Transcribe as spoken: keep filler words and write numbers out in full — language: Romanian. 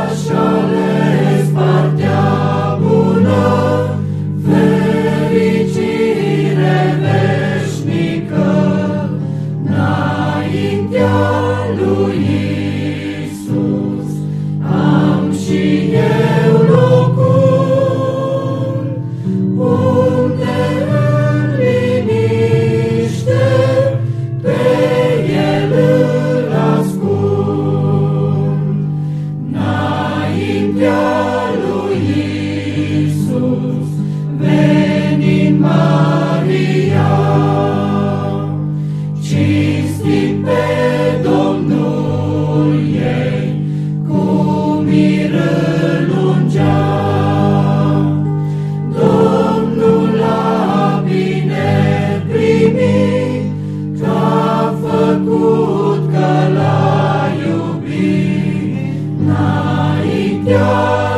și ales partea bună, fericire veșnică, înaintea lui Iisus. Am și eu locul, unde în liniște pe El îl ascund. Înaintea lui Iisus, venind Maria, cinstit pe Domnul ei, cu mir îl ungea. Domnul l-a bine primit, că-a făcut că l-a iubit. Înaintea